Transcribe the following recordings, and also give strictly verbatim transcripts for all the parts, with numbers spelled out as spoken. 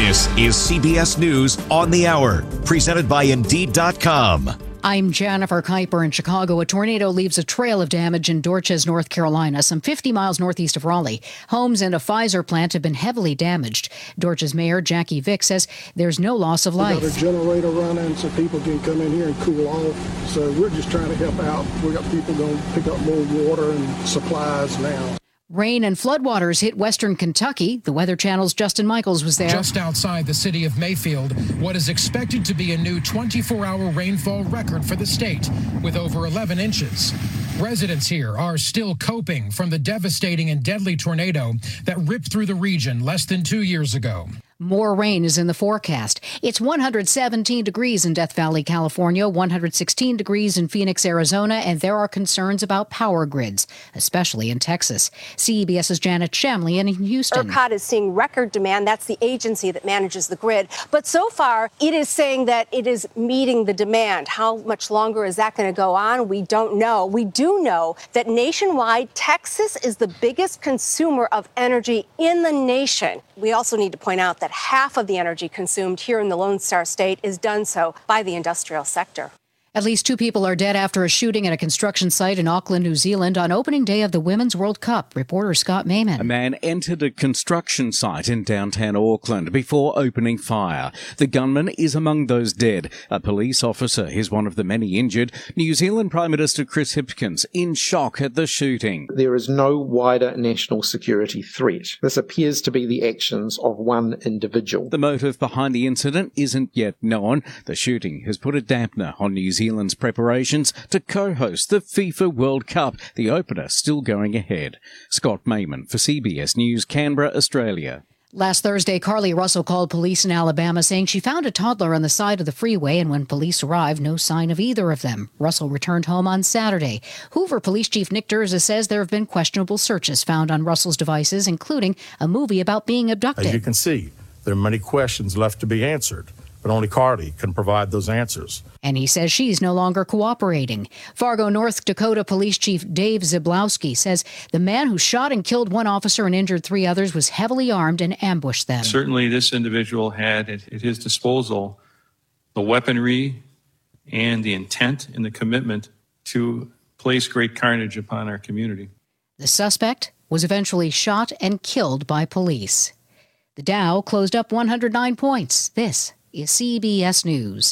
This is C B S News on the Hour, presented by Indeed dot com. I'm Jennifer Kuiper in Chicago. A tornado leaves a trail of damage in Dorchez, North Carolina, some fifty miles northeast of Raleigh. Homes and a Pfizer plant have been heavily damaged. Dorchez Mayor Jackie Vick says there's no loss of life. We got a generator running so people can come in here and cool off. So we're just trying to help out. We got people going to pick up more water and supplies now. Rain and floodwaters hit western Kentucky. The Weather Channel's Justin Michaels was there. Just outside the city of Mayfield, what is expected to be a new twenty-four hour rainfall record for the state, with over eleven inches. Residents here are still coping from the devastating and deadly tornado that ripped through the region less than two years ago. More rain is in the forecast. It's one hundred seventeen degrees in Death Valley, California, one hundred sixteen degrees in Phoenix, Arizona, and there are concerns about power grids, especially in Texas. CBS's Janet Shamley in Houston. ERCOT is seeing record demand. That's the agency that manages the grid. But so far, it is saying that it is meeting the demand. How much longer is that going to go on? We don't know. We do know that nationwide, Texas is the biggest consumer of energy in the nation. We also need to point out that half of the energy consumed here in the Lone Star State is done so by the industrial sector. At least two people are dead after a shooting at a construction site in Auckland, New Zealand on opening day of the Women's World Cup. Reporter Scott Mayman. A man entered a construction site in downtown Auckland before opening fire. The gunman is among those dead. A police officer is one of the many injured. New Zealand Prime Minister Chris Hipkins in shock at the shooting. There is no wider national security threat. This appears to be the actions of one individual. The motive behind the incident isn't yet known. The shooting has put a dampener on New Zealand. Zealand's preparations to co-host the FIFA World Cup, the opener still going ahead. Scott Mayman for C B S News, Canberra, Australia. Last Thursday, Carly Russell called police in Alabama saying she found a toddler on the side of the freeway, and when police arrived, no sign of either of them. Russell returned home on Saturday. Hoover Police Chief Nick Durza says there have been questionable searches found on Russell's devices, including a movie about being abducted. As you can see, there are many questions left to be answered, but only Carly can provide those answers. And he says she's no longer cooperating. Fargo, North Dakota Police Chief Dave Zablowski says the man who shot and killed one officer and injured three others was heavily armed and ambushed them. Certainly this individual had at his disposal the weaponry and the intent and the commitment to place great carnage upon our community. The suspect was eventually shot and killed by police. The Dow closed up one hundred nine points. This is C B S News.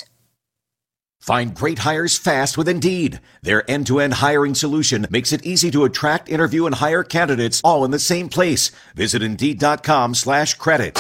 Find great hires fast with Indeed. Their end-to-end hiring solution makes it easy to attract, interview, and hire candidates all in the same place. Visit Indeed dot com slash credit.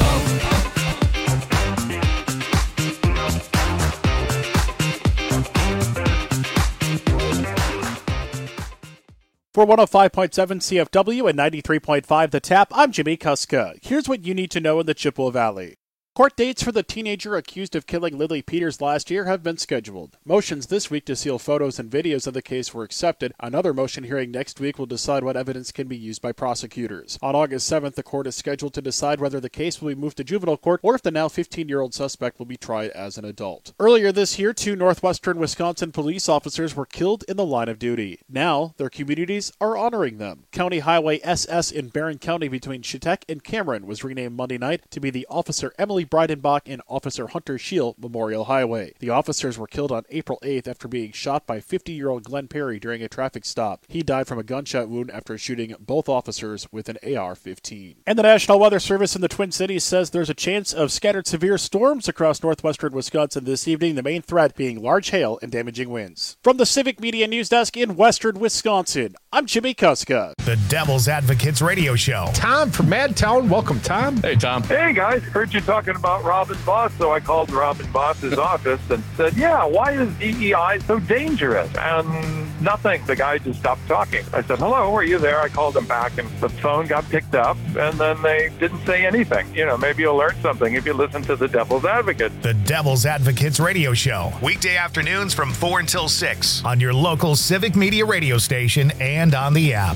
For one oh five point seven C F W and ninety-three point five The Tap, I'm Jimmy Kuska. Here's what you need to know in the Chippewa Valley. Court dates for the teenager accused of killing Lily Peters last year have been scheduled. Motions this week to seal photos and videos of the case were accepted. Another motion hearing next week will decide what evidence can be used by prosecutors. On August seventh, the court is scheduled to decide whether the case will be moved to juvenile court or if the now fifteen-year-old suspect will be tried as an adult. Earlier this year, two northwestern Wisconsin police officers were killed in the line of duty. Now, their communities are honoring them. County Highway S S in Barron County between Chetek and Cameron was renamed Monday night to be the Officer Emily Breidenbach and Officer Hunter Scheel Memorial Highway. The officers were killed on April eighth after being shot by fifty-year-old Glenn Perry during a traffic stop. He died from a gunshot wound after shooting both officers with an A R fifteen. And the National Weather Service in the Twin Cities says there's a chance of scattered severe storms across northwestern Wisconsin this evening, the main threat being large hail and damaging winds. From the Civic Media News Desk in western Wisconsin, I'm Jimmy Kuska. The Devil's Advocates Radio Show. Tom from Madtown. Welcome, Tom. Hey, Tom. Hey, guys. Heard you talking about Robin Boss, so I called Robin Boss's office and said, yeah, why is D E I so dangerous? And nothing. The guy just stopped talking. I said, hello, are you there? I called him back, and the phone got picked up, and then they didn't say anything. You know, maybe you'll learn something if you listen to the Devil's Advocate. The Devil's Advocates Radio Show. Weekday afternoons from four until six on your local Civic Media radio station and on the app.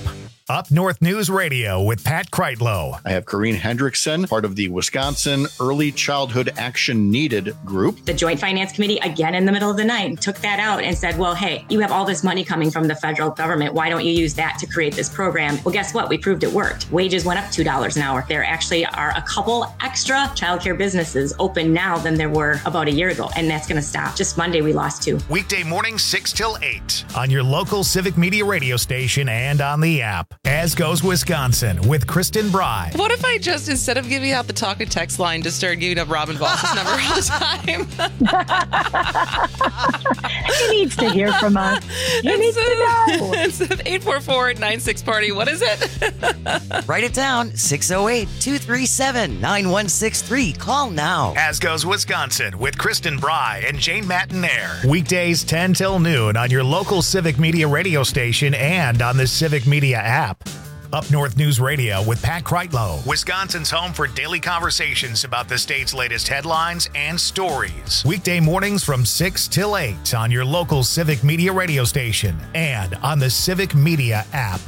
Up North News Radio with Pat Kreitlow. I have Corrine Hendrickson, part of the Wisconsin Early Childhood Action Needed group. The Joint Finance Committee, again in the middle of the night, took that out and said, well, hey, you have all this money coming from the federal government. Why don't you use that to create this program? Well, guess what? We proved it worked. Wages went up two dollars an hour. There actually are a couple extra childcare businesses open now than there were about a year ago, and that's going to stop. Just Monday, we lost two. Weekday mornings, six till eight on your local Civic Media radio station and on the app. As Goes Wisconsin with Kristen Bry. What if I just, instead of giving out the talk and text line, just started giving up Robin Voss's number all the time? He needs to hear from us. He it's needs a, to know. It's eight four four nine six party. What is it? Write it down. six oh eight, two three seven, nine one six three. Call now. As Goes Wisconsin with Kristen Bry and Jane Matinaire. Weekdays ten till noon on your local Civic Media radio station and on the Civic Media app. Up North News Radio with Pat Kreitlow, Wisconsin's home for daily conversations about the state's latest headlines and stories. Weekday mornings from six till eight on your local Civic Media radio station and on the Civic Media app.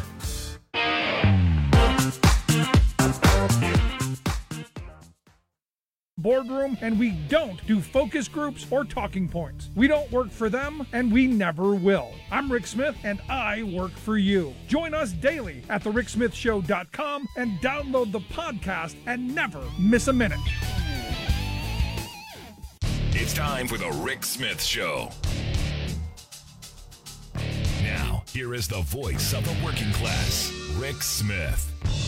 Boardroom, and we don't do focus groups or talking points. We don't work for them, and we never will. I'm Rick Smith, and I work for you. Join us daily at the rick smith show dot com and download the podcast and never miss a minute. It's time for the Rick Smith Show. Now, here is the voice of the working class, Rick Smith.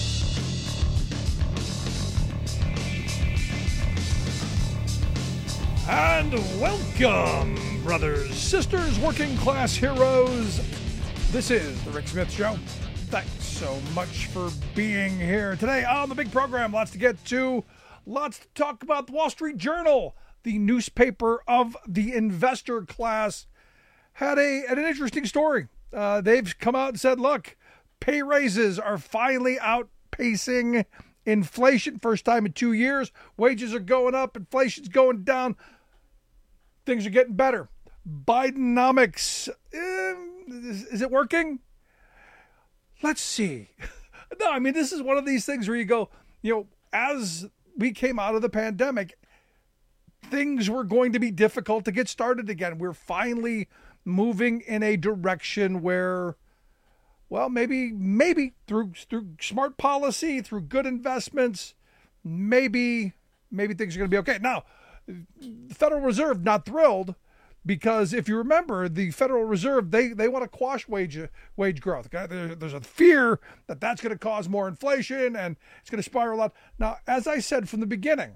And welcome, brothers, sisters, working class heroes. This is the Rick Smith Show. Thanks so much for being here today on the big program. Lots to get to. Lots to talk about. The Wall Street Journal, the newspaper of the investor class, had a had an interesting story. Uh, they've come out and said, look, pay raises are finally outpacing inflation. First time in two years. Wages are going up. Inflation's going down. Things are getting better. Bidenomics, eh, is, is it working? Let's see. No, I mean, this is one of these things where you go, you know, as we came out of the pandemic, things were going to be difficult to get started again. We're finally moving in a direction where, well, maybe, maybe through through smart policy, through good investments, maybe, maybe things are going to be okay. Now, the Federal Reserve not thrilled because if you remember, the Federal Reserve, they, they want to quash wage wage growth. There, there's a fear that that's going to cause more inflation and it's going to spiral out. Now, as I said from the beginning,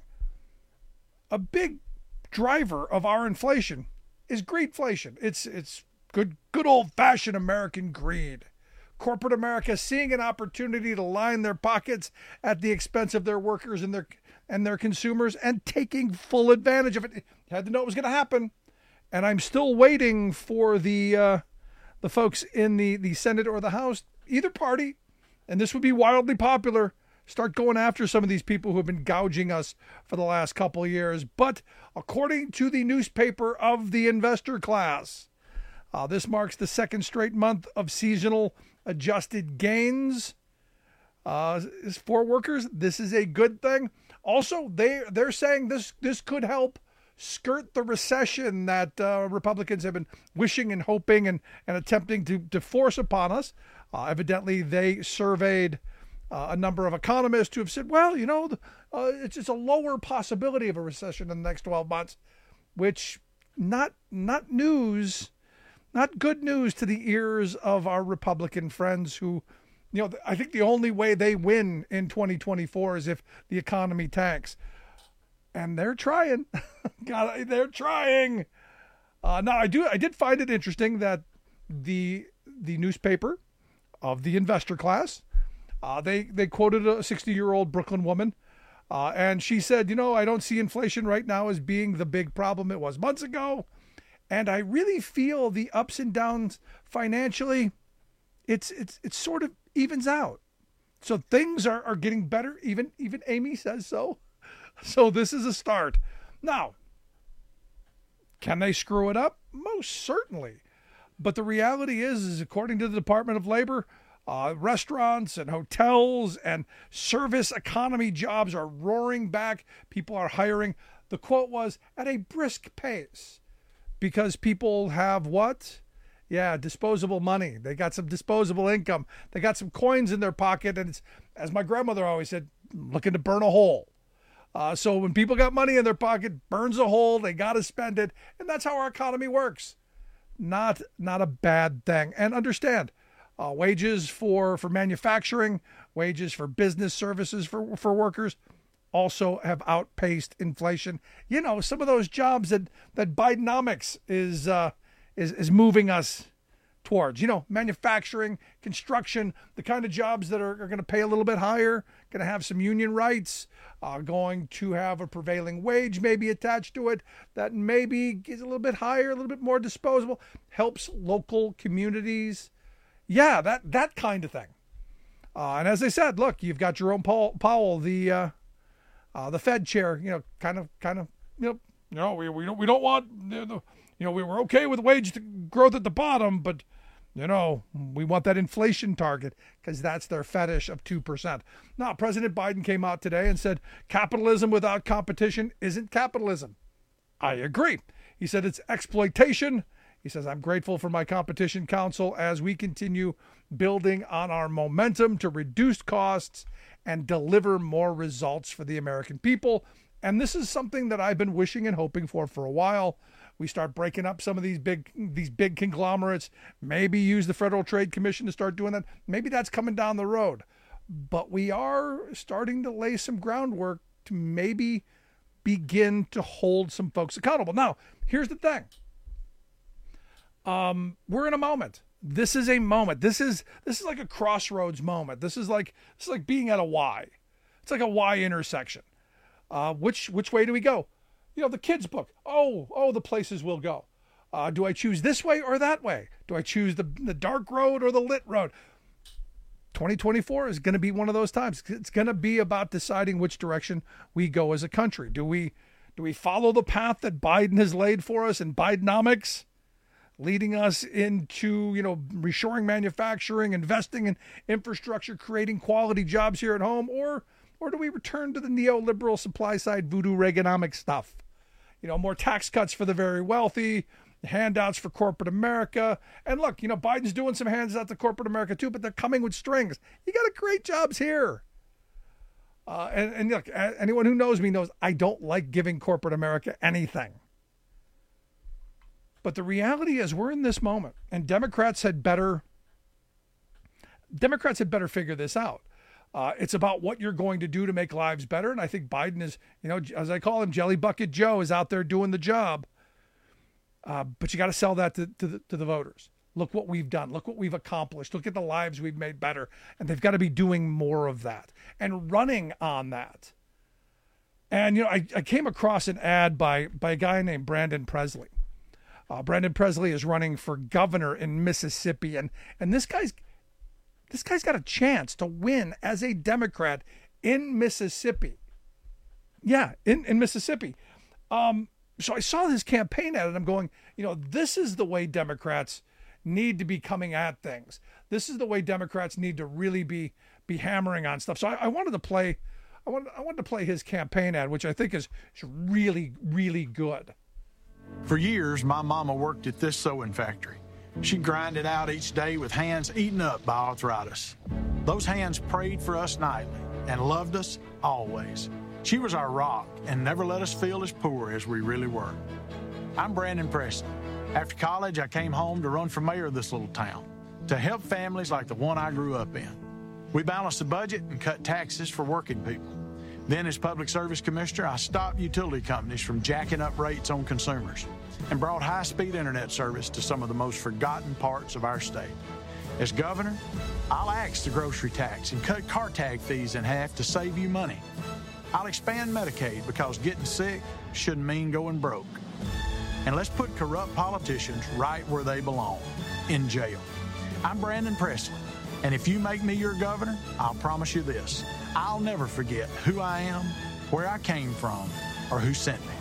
a big driver of our inflation is greedflation. It's it's good good old-fashioned American greed. Corporate America seeing an opportunity to line their pockets at the expense of their workers and their and their consumers and taking full advantage of it. Had to know it was going to happen. And I'm still waiting for the uh, the folks in the, the Senate or the House, either party, and this would be wildly popular, start going after some of these people who have been gouging us for the last couple of years. But according to the newspaper of the investor class, uh, this marks the second straight month of seasonal adjusted gains. Uh, for workers, this is a good thing. Also, they, they're saying this, this could help skirt the recession that uh, Republicans have been wishing and hoping and, and attempting to, to force upon us. Uh, evidently, they surveyed uh, a number of economists who have said, well, you know, uh, it's, it's a lower possibility of a recession in the next twelve months, which not not news, not good news to the ears of our Republican friends who, you know, I think the only way they win in twenty twenty-four is if the economy tanks. And they're trying. God, they're trying. Uh, now, I do. I did find it interesting that the the newspaper of the investor class, uh, they they quoted a sixty-year-old Brooklyn woman, uh, and she said, "You know, I don't see inflation right now as being the big problem it was months ago, and I really feel the ups and downs financially. It's it's it sort of evens out. So things are, are getting better. Even even Amy says so." So this is a start. Now, can they screw it up? Most certainly. But the reality is, is according to the Department of Labor, Uh, restaurants and hotels and service economy jobs are roaring back. People are hiring. The quote was, at a brisk pace, because people have what? Yeah, disposable money. They got some disposable income. They got some coins in their pocket, and it's, as my grandmother always said, looking to burn a hole. Uh, so when people got money in their pocket, burns a hole, they got to spend it, and that's how our economy works. Not not a bad thing. And understand, uh, wages for, for manufacturing, wages for business services for, for workers also have outpaced inflation. You know, some of those jobs that, that Bidenomics is, uh, is, is moving us towards, you know, manufacturing, construction, the kind of jobs that are, are going to pay a little bit higher, going to have some union rights, uh, going to have a prevailing wage maybe attached to it that maybe is a little bit higher, a little bit more disposable, helps local communities. Yeah, that, that kind of thing. Uh, and as I said, look, you've got Jerome Powell, Powell the uh, uh, the Fed chair, you know, kind of, kind of, you know, no, we we don't we don't want, you know, you know, we were okay with wage growth at the bottom, but you know, we want that inflation target because that's their fetish of two percent. Now, President Biden came out today and said capitalism without competition isn't capitalism. I agree. He said it's exploitation. He says, I'm grateful for my competition council as we continue building on our momentum to reduce costs and deliver more results for the American people. And this is something that I've been wishing and hoping for for a while. We start breaking up some of these big these big conglomerates, maybe use the Federal Trade Commission to start doing that. Maybe that's coming down the road. But we are starting to lay some groundwork to maybe begin to hold some folks accountable. Now, here's the thing. Um, we're in a moment. This is a moment. This is this is like a crossroads moment. This is like this is like being at a Y. It's like a Y intersection. Uh, which which way do we go? You know, the kids' book. Oh, oh, the places we'll go. Uh, do I choose this way or that way? Do I choose the the dark road or the lit road? twenty twenty-four is going to be one of those times. It's going to be about deciding which direction we go as a country. Do we do we follow the path that Biden has laid for us in Bidenomics, leading us into, you know, reshoring manufacturing, investing in infrastructure, creating quality jobs here at home, or or do we return to the neoliberal supply side voodoo Reaganomics stuff? You know, more tax cuts for the very wealthy, handouts for corporate America. And look, you know, Biden's doing some handouts to corporate America too, but they're coming with strings. You got to create jobs here. Uh, and, and look, anyone who knows me knows I don't like giving corporate America anything. But the reality is we're in this moment, and Democrats had better Democrats had better figure this out. Uh, it's about what you're going to do to make lives better. And I think Biden is, you know, as I call him, Jelly Bucket Joe is out there doing the job. Uh, but you got to sell that to, to, the, to the voters. Look what we've done. Look what we've accomplished. Look at the lives we've made better. And they've got to be doing more of that and running on that. And, you know, I, I came across an ad by, by a guy named Brandon Presley. Uh, Brandon Presley is running for governor in Mississippi. And, and this guy's, This guy's got a chance to win as a Democrat in Mississippi. Yeah, in, in Mississippi. Um, so I saw his campaign ad and I'm going, you know, this is the way Democrats need to be coming at things. This is the way Democrats need to really be be hammering on stuff. So I, I wanted to play, I wanted, I wanted to play his campaign ad, which I think is, is really, really good. For years, my mama worked at this sewing factory. She grinded out each day with hands eaten up by arthritis. Those hands prayed for us nightly and loved us always. She was our rock and never let us feel as poor as we really were. I'm Brandon Preston. After college, I came home to run for mayor of this little town, to help families like the one I grew up in. We balanced the budget and cut taxes for working people. Then as public service commissioner, I stopped utility companies from jacking up rates on consumers and brought high-speed internet service to some of the most forgotten parts of our state. As governor, I'll axe the grocery tax and cut car tag fees in half to save you money. I'll expand Medicaid because getting sick shouldn't mean going broke. And let's put corrupt politicians right where they belong, in jail. I'm Brandon Presley, and if you make me your governor, I'll promise you this. I'll never forget who I am, where I came from, or who sent me.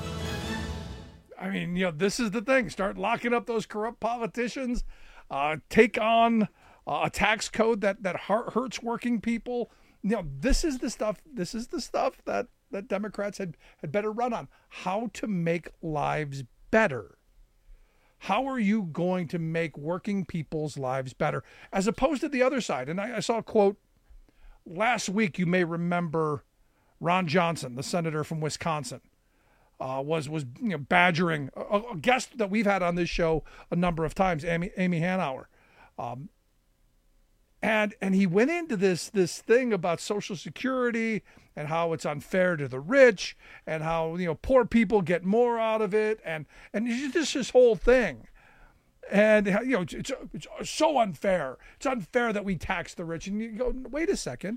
I mean, you know, this is the thing. Start locking up those corrupt politicians. Uh, take on uh, a tax code that that hurts working people. You know, this is the stuff. This is the stuff that that Democrats had had better run on. How to make lives better. How are you going to make working people's lives better, as opposed to the other side? And I, I saw a quote last week. You may remember Ron Johnson, the senator from Wisconsin, uh, was was you know badgering a, a guest that we've had on this show a number of times, Amy Amy Hanauer, um, and and he went into this this thing about Social Security and how it's unfair to the rich and how you know poor people get more out of it, and and just this whole thing. And you know it's, it's so unfair. It's unfair that we tax the rich. And you go, wait a second.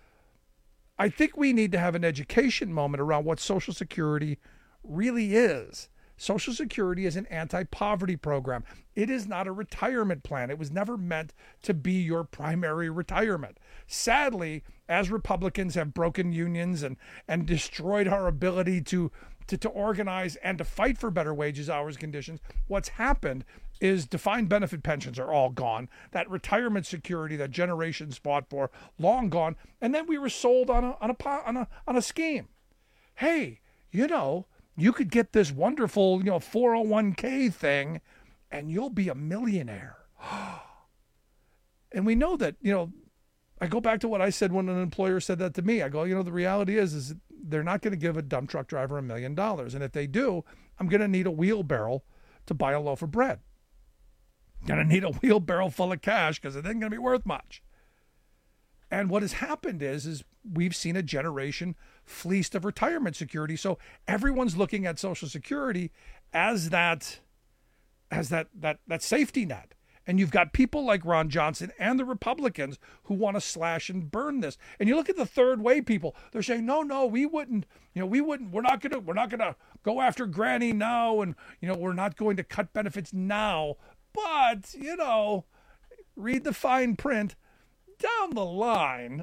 I think we need to have an education moment around what Social Security really is. Social Security is an anti-poverty program. It is not a retirement plan. It was never meant to be your primary retirement. Sadly, as Republicans have broken unions and, and destroyed our ability to, to, to organize and to fight for better wages, hours, conditions, what's happened is defined benefit pensions are all gone. That retirement security that generations fought for, long gone. And then we were sold on a on a on a on a scheme. Hey, you know, you could get this wonderful, you know, four oh one k thing, and you'll be a millionaire. And we know that, you know, I go back to what I said when an employer said that to me. I go, you know, the reality is, is they're not going to give a dump truck driver a million dollars, and if they do, I'm going to need a wheelbarrow to buy a loaf of bread. Going to need a wheelbarrow full of cash because it isn't going to be worth much. And what has happened is, is we've seen a generation fleeced of retirement security. So everyone's looking at Social Security as that, as that, that, that safety net. And you've got people like Ron Johnson and the Republicans who want to slash and burn this. And you look at the third way people, they're saying, no, no, we wouldn't, you know, we wouldn't, we're not going to, we're not going to go after Granny now. And, you know, we're not going to cut benefits now. But, you know, read the fine print. Down the line,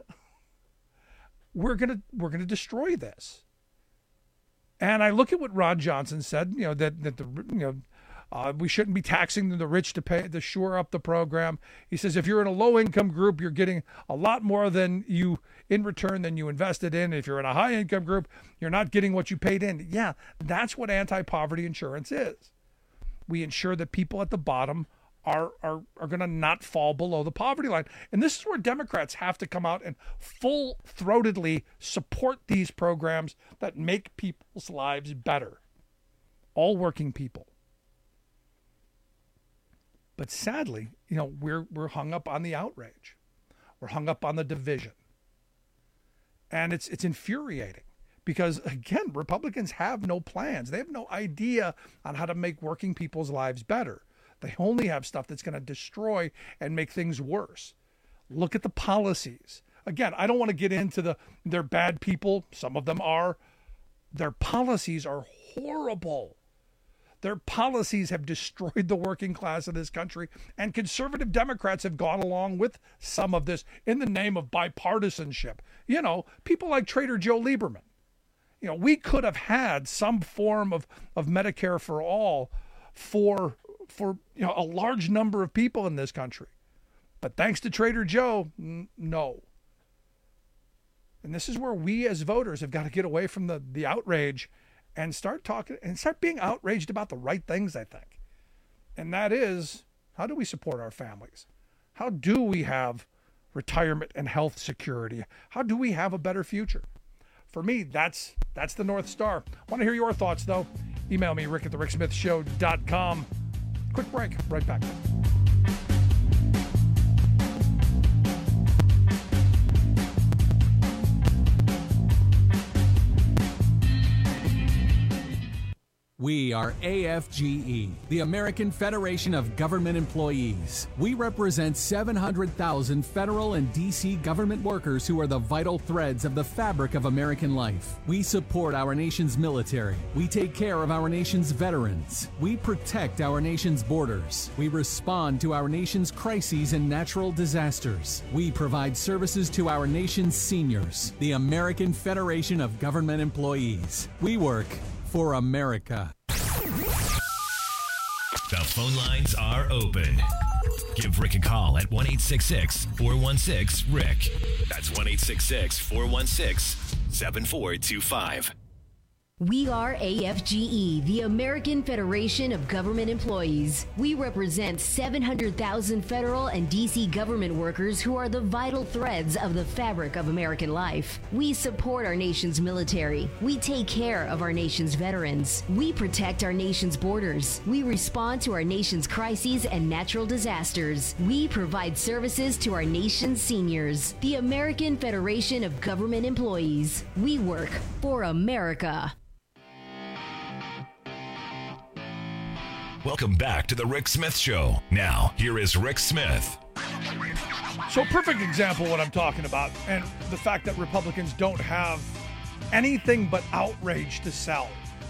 we're gonna we're gonna destroy this. And I look at what Ron Johnson said. You know that that the you know uh, we shouldn't be taxing the rich to pay to shore up the program. He says if you're in a low income group, you're getting a lot more than you in return than you invested in. If you're in a high income group, you're not getting what you paid in. Yeah, that's what anti-poverty insurance is. We ensure that people at the bottom are are, are going to not fall below the poverty line. And this is where Democrats have to come out and full-throatedly support these programs that make people's lives better. All working people. But sadly, you know, we're we're hung up on the outrage. We're hung up on the division. And it's it's infuriating. Because, again, Republicans have no plans. They have no idea on how to make working people's lives better. They only have stuff that's going to destroy and make things worse. Look at the policies. Again, I don't want to get into the they're bad people. Some of them are. Their policies are horrible. Their policies have destroyed the working class of this country, and conservative Democrats have gone along with some of this in the name of bipartisanship. You know, people like Trader Joe Lieberman. You know, we could have had some form of, of Medicare for all for, for you know, a large number of people in this country. But thanks to Trader Joe, n- no. And this is where we as voters have got to get away from the, the outrage and start talking and start being outraged about the right things, I think. And that is, how do we support our families? How do we have retirement and health security? How do we have a better future? For me, that's that's the North Star. Want to hear your thoughts, though? Email me, rick at the rick smith show dot com. Quick break. Right back. We are A F G E, the American Federation of Government Employees. We represent seven hundred thousand federal and D C government workers who are the vital threads of the fabric of American life. We support our nation's military. We take care of our nation's veterans. We protect our nation's borders. We respond to our nation's crises and natural disasters. We provide services to our nation's seniors. The American Federation of Government Employees. We work for America. The phone lines are open. Give Rick a call at one eight six six, four one six, Rick. That's one eight six six, four one six, seven four two five. We are A F G E, the American Federation of Government Employees. We represent seven hundred thousand federal and D C government workers who are the vital threads of the fabric of American life. We support our nation's military. We take care of our nation's veterans. We protect our nation's borders. We respond to our nation's crises and natural disasters. We provide services to our nation's seniors. The American Federation of Government Employees. We work for America. Welcome back to the Rick Smith Show. Now, here is Rick Smith. So, perfect example of what I'm talking about, and the fact that Republicans don't have anything but outrage to sell.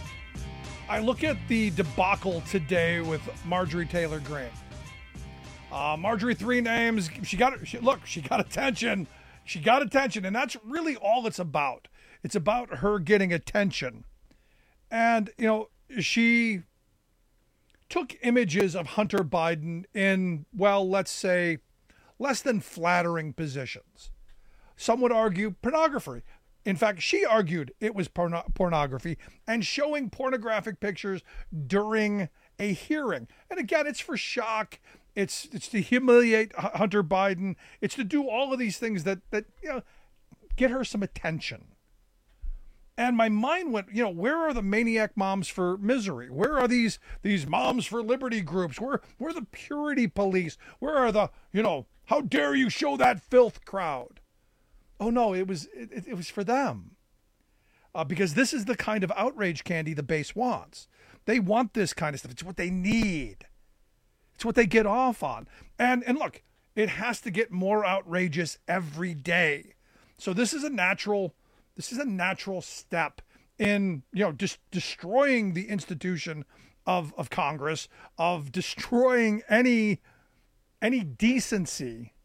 I look at the debacle today with Marjorie Taylor Greene. Uh, Marjorie, three names. She got she, look. She got attention. She got attention, and that's really all it's about. It's about her getting attention, and you know she took images of Hunter Biden in, well, let's say, less than flattering positions. Some would argue pornography. In fact, she argued it was porno- pornography and showing pornographic pictures during a hearing. And again, it's for shock. It's it's to humiliate Hunter Biden. It's to do all of these things that that you know get her some attention. And my mind went, you know, where are the maniac moms for misery? Where are these these moms for liberty groups? Where where are the purity police? Where are the, you know, how dare you show that filth crowd? Oh no, it was it, it was for them. Uh, because this is the kind of outrage candy the base wants. They want this kind of stuff. It's what they need. It's what they get off on. And and look, it has to get more outrageous every day. So this is a natural This is a natural step in, you know, just destroying the institution of, of Congress, of destroying any any decency,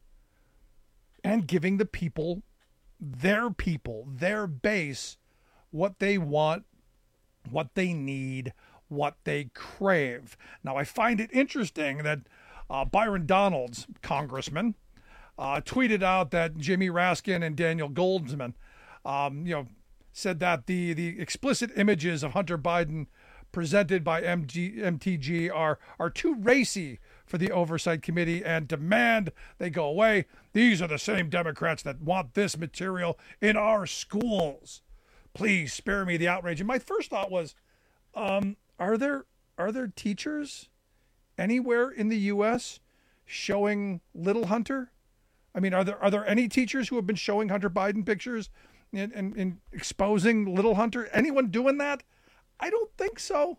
and giving the people, their people, their base, what they want, what they need, what they crave. Now, I find it interesting that uh, Byron Donalds, congressman, uh, tweeted out that Jimmy Raskin and Daniel Goldsman Um, you know, said that the the explicit images of Hunter Biden presented by M T G are are too racy for the Oversight Committee and demand they go away. These are the same Democrats that want this material in our schools. Please spare me the outrage. And my first thought was, um, are there are there teachers anywhere in the U S showing little Hunter? I mean, are there are there any teachers who have been showing Hunter Biden pictures and, and, and exposing little Hunter? Anyone doing that? I don't think so.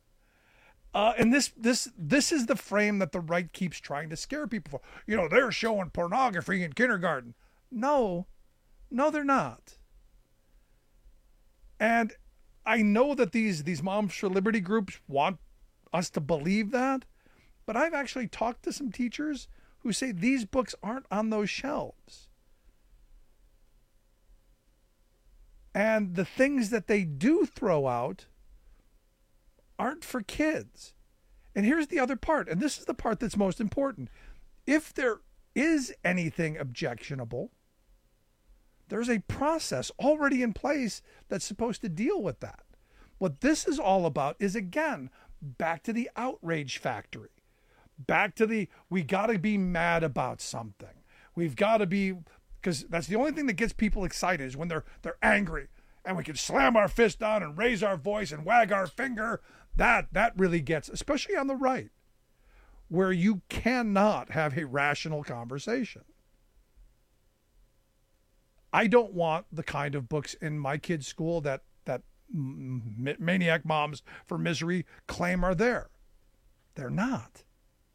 Uh, and this this this is the frame that the right keeps trying to scare people for. You know, they're showing pornography in kindergarten. No, no, they're not. And I know that these these Moms for Liberty groups want us to believe that, but I've actually talked to some teachers who say these books aren't on those shelves. And the things that they do throw out aren't for kids. And here's the other part, and this is the part that's most important. If there is anything objectionable, there's a process already in place that's supposed to deal with that. What this is all about is, again, back to the outrage factory. Back to the, we got to be mad about something. We've got to be, because that's the only thing that gets people excited is when they're they're angry. And we can slam our fist down and raise our voice and wag our finger. That that really gets, especially on the right, where you cannot have a rational conversation. I don't want the kind of books in my kids' school that that maniac moms for misery claim are there. They're not.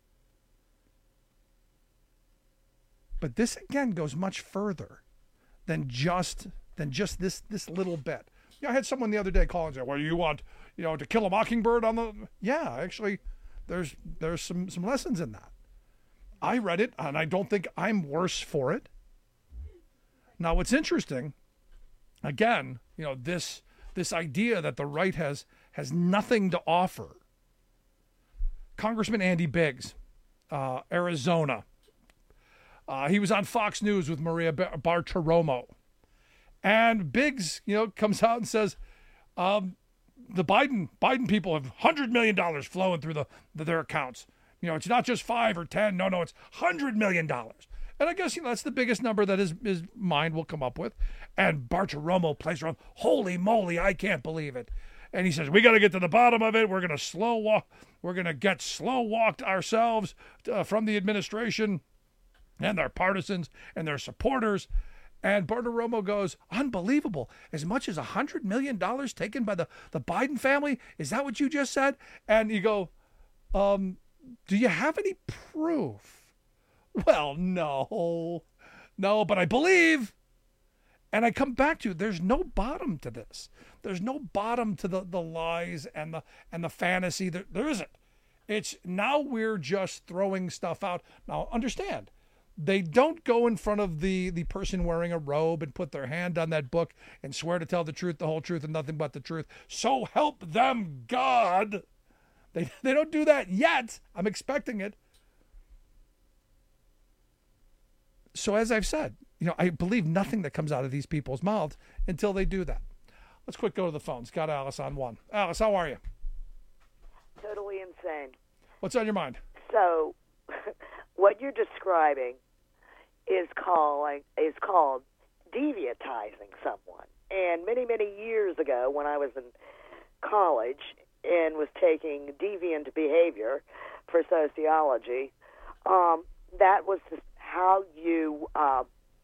But this again goes much further than just than just this this little bit. Yeah, I had someone the other day call and say, "Well, you want, you know, To Kill a Mockingbird on the?" Yeah, actually, there's there's some some lessons in that. I read it, and I don't think I'm worse for it. Now, what's interesting, again, you know, this this idea that the right has has nothing to offer. Congressman Andy Biggs, uh, Arizona. Uh, he was on Fox News with Maria Bartiromo. And Biggs, you know, comes out and says, um, the Biden Biden people have one hundred million dollars flowing through the, the their accounts. You know, it's not just five or ten. No, no, it's one hundred million dollars. And I guess, you know, that's the biggest number that his, his mind will come up with. And Bartiromo plays around, holy moly, I can't believe it. And he says, we got to get to the bottom of it. We're going to slow walk. We're going to get slow walked ourselves uh, from the administration and their partisans and their supporters. And Bartiromo goes, unbelievable. As much as one hundred million dollars taken by the, the Biden family? Is that what you just said? And you go, um, do you have any proof? Well, no. No, but I believe. And I come back to, there's no bottom to this. There's no bottom to the, the lies and the and the fantasy. There, there isn't. It's now we're just throwing stuff out. Now, understand, they don't go in front of the, the person wearing a robe and put their hand on that book and swear to tell the truth, the whole truth, and nothing but the truth. So help them God. They, they don't do that yet. I'm expecting it. So as I've said, you know, I believe nothing that comes out of these people's mouths until they do that. Let's quick go to the phones. Got Alice on one. Alice, how are you? Totally insane. What's on your mind? So, what you're describing is calling is called deviantizing someone. And many, many years ago, when I was in college and was taking deviant behavior for sociology, um, that was the how you uh,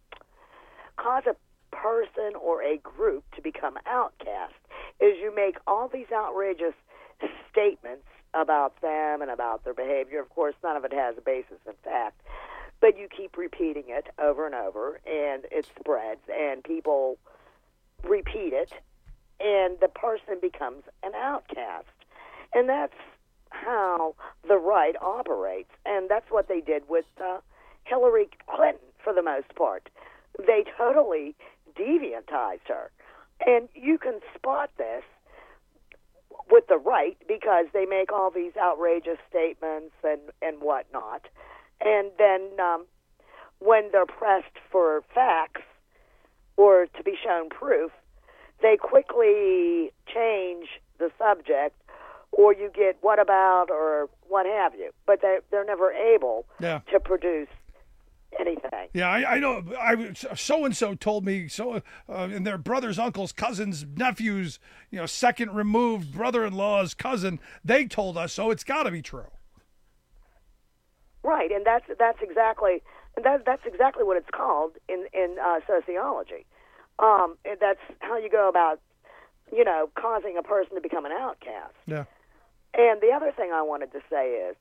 cause a person or a group to become outcast is you make all these outrageous statements about them and about their behavior. Of course, none of it has a basis in fact, but you keep repeating it over and over, and it spreads, and people repeat it, and the person becomes an outcast. And that's how the right operates, and that's what they did with uh, Hillary Clinton, for the most part. They totally deviantized her. And you can spot this with the right because they make all these outrageous statements and, and whatnot. And then um, when they're pressed for facts or to be shown proof, they quickly change the subject, or you get what about or what have you. But they, they're never able yeah. to produce anything. Yeah, I, I know. I so and so told me so, uh, and their brothers, uncles, cousins, nephews, you know, second removed brother-in-law's cousin. They told us so. It's got to be true. Right, and that's that's exactly that that's exactly what it's called in in uh, sociology. Um, and that's how you go about, you know, causing a person to become an outcast. Yeah. And the other thing I wanted to say is,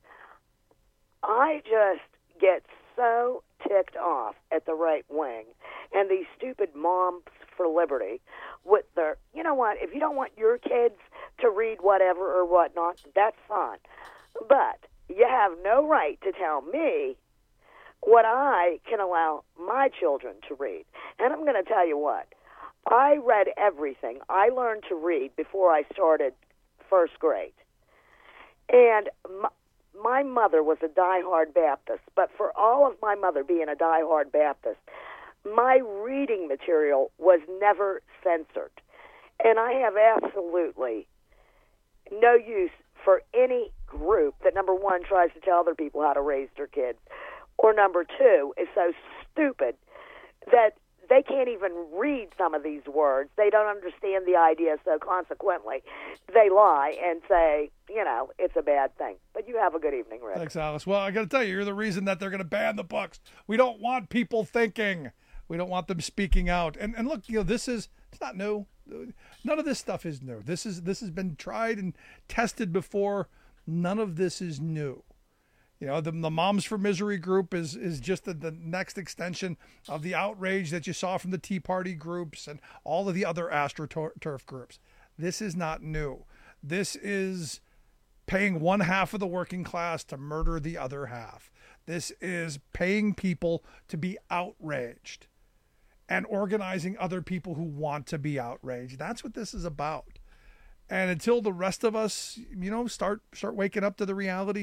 I just get so ticked off at the right wing and these stupid moms for liberty with their, you know what, if you don't want your kids to read whatever or whatnot, that's fine. But you have no right to tell me what I can allow my children to read. And I'm going to tell you what, I read everything. I learned to read before I started first grade. And my, my mother was a diehard Baptist, but for all of my mother being a diehard Baptist, my reading material was never censored. And I have absolutely no use for any group that, number one, tries to tell other people how to raise their kids, or number two, is so stupid that they can't even read some of these words. They don't understand the idea, so consequently, they lie and say, you know, it's a bad thing. But you have a good evening, Rick. Thanks, Alice. Well, I got to tell you, you're the reason that they're going to ban the books. We don't want people thinking. We don't want them speaking out. And and look, you know, this is, it's not new. None of this stuff is new. This is this has been tried and tested before. None of this is new. You know, the, the Moms for Misery group is is just the, the next extension of the outrage that you saw from the Tea Party groups and all of the other AstroTurf groups. This is not new. This is paying one half of the working class to murder the other half. This is paying people to be outraged and organizing other people who want to be outraged. That's what this is about. And until the rest of us, you know, start start waking up to the reality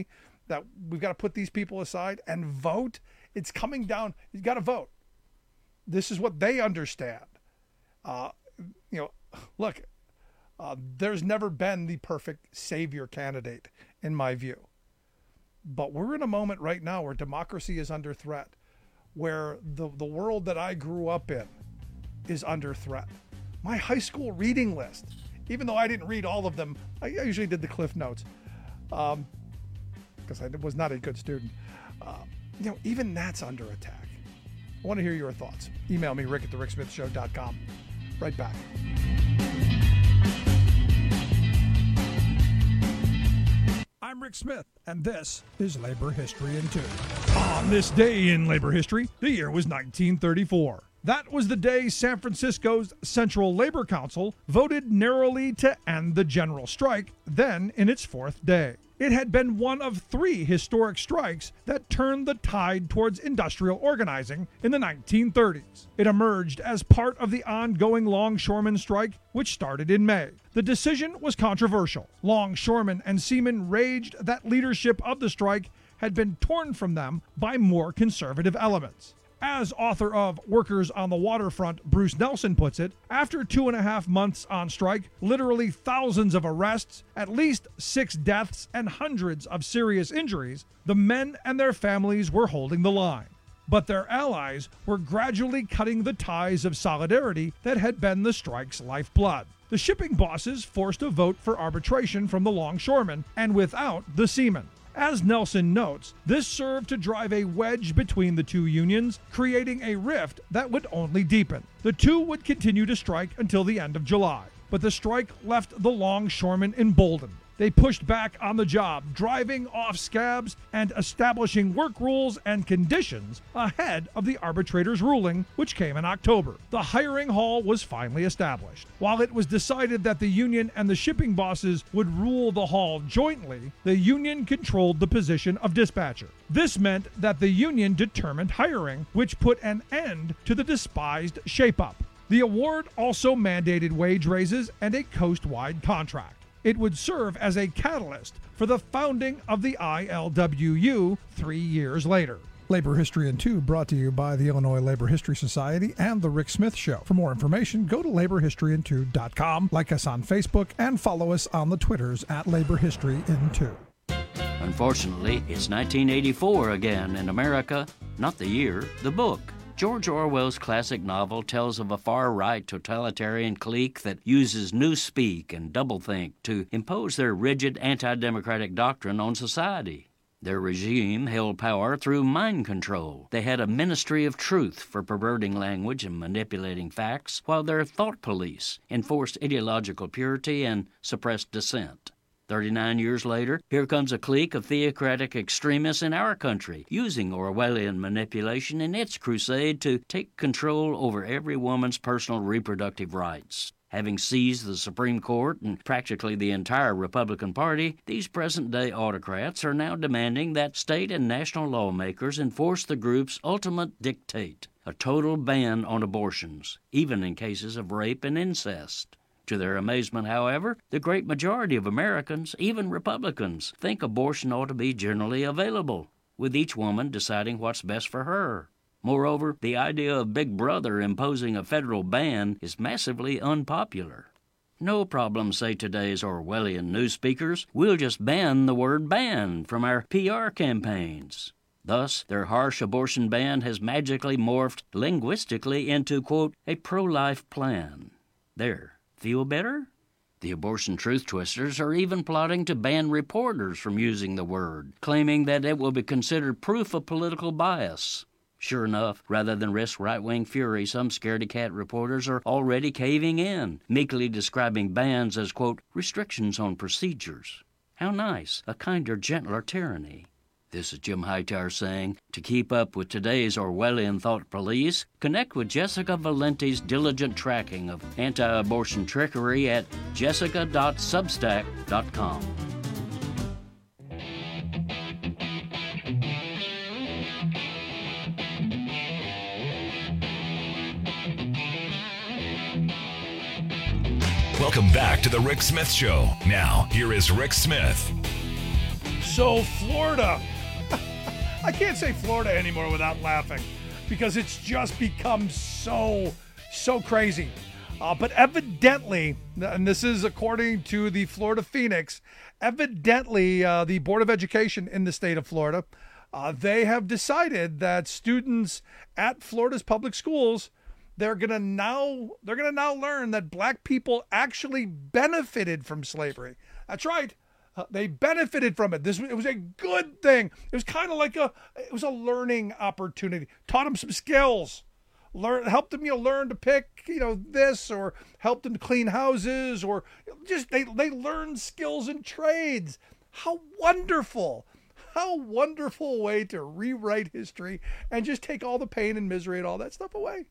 that we've got to put these people aside and vote. It's coming down. You've got to vote. This is what they understand. Uh, you know, look, uh, there's never been the perfect savior candidate, in my view. But we're in a moment right now where democracy is under threat, where the, the world that I grew up in is under threat. My high school reading list, even though I didn't read all of them, I usually did the Cliff Notes, um, because I was not a good student. Uh, you know, even that's under attack. I want to hear your thoughts. Email me, rick at the rick smith show dot com. Right back. I'm Rick Smith, and this is Labor History in Two. On this day in labor history, the year was nineteen thirty-four. That was the day San Francisco's Central Labor Council voted narrowly to end the general strike, then in its fourth day. It had been one of three historic strikes that turned the tide towards industrial organizing in the nineteen thirties. It emerged as part of the ongoing longshoremen strike, which started in May. The decision was controversial. Longshoremen and seamen raged that leadership of the strike had been torn from them by more conservative elements. As author of Workers on the Waterfront, Bruce Nelson puts it, after two and a half months on strike, literally thousands of arrests, at least six deaths, and hundreds of serious injuries, the men and their families were holding the line. But their allies were gradually cutting the ties of solidarity that had been the strike's lifeblood. The shipping bosses forced a vote for arbitration from the longshoremen and without the seamen. As Nelson notes, this served to drive a wedge between the two unions, creating a rift that would only deepen. The two would continue to strike until the end of July, but the strike left the longshoremen emboldened. They pushed back on the job, driving off scabs and establishing work rules and conditions ahead of the arbitrator's ruling, which came in October. The hiring hall was finally established. While it was decided that the union and the shipping bosses would rule the hall jointly, the union controlled the position of dispatcher. This meant that the union determined hiring, which put an end to the despised shape-up. The award also mandated wage raises and a coast-wide contract. It would serve as a catalyst for the founding of the I L W U three years later. Labor History in Two brought to you by the Illinois Labor History Society and The Rick Smith Show. For more information, go to labor history in two dot com, like us on Facebook, and follow us on the Twitters at Labor History in Two. Unfortunately, it's nineteen eighty-four again in America, not the year, the book. George Orwell's classic novel tells of a far-right totalitarian clique that uses newspeak and doublethink to impose their rigid anti-democratic doctrine on society. Their regime held power through mind control. They had a ministry of truth for perverting language and manipulating facts, while their thought police enforced ideological purity and suppressed dissent. Thirty-nine years later, here comes a clique of theocratic extremists in our country, using Orwellian manipulation in its crusade to take control over every woman's personal reproductive rights. Having seized the Supreme Court and practically the entire Republican Party, these present-day autocrats are now demanding that state and national lawmakers enforce the group's ultimate dictate, a total ban on abortions, even in cases of rape and incest. To their amazement, however, the great majority of Americans, even Republicans, think abortion ought to be generally available, with each woman deciding what's best for her. Moreover, the idea of Big Brother imposing a federal ban is massively unpopular. No problem, say today's Orwellian newspeakers. We'll just ban the word ban from our P R campaigns. Thus, their harsh abortion ban has magically morphed linguistically into, quote, a pro-life plan. There. Feel better? The abortion truth twisters are even plotting to ban reporters from using the word, claiming that it will be considered proof of political bias. Sure enough, rather than risk right-wing fury, some scaredy-cat reporters are already caving in, meekly describing bans as, quote, restrictions on procedures. How nice, a kinder, gentler tyranny. This is Jim Hightower saying, to keep up with today's Orwellian thought police, connect with Jessica Valenti's diligent tracking of anti-abortion trickery at jessica dot substack dot com. Welcome back to the Rick Smith Show. Now, here is Rick Smith. So Florida, I can't say Florida anymore without laughing because it's just become so, so crazy. Uh, but evidently, and this is according to the Florida Phoenix, evidently uh, the Board of Education in the state of Florida, uh, they have decided that students at Florida's public schools, they're gonna now they're gonna now learn that black people actually benefited from slavery. That's right. Uh, they benefited from it. This it was a good thing. It was kind of like a it was a learning opportunity. Taught them some skills. Learn helped them you know learn to pick you know this, or helped them to clean houses, or just they they learned skills and trades. How wonderful. How wonderful way to rewrite history and just take all the pain and misery and all that stuff away.